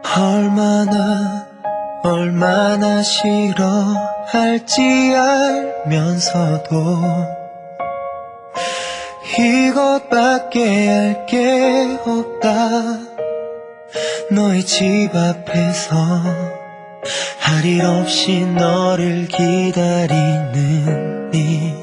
얼마나 싫어할지 알면서도 이것밖에 할 게 없다. 너의 집 앞에서 할 일 없이 너를 기다리는 이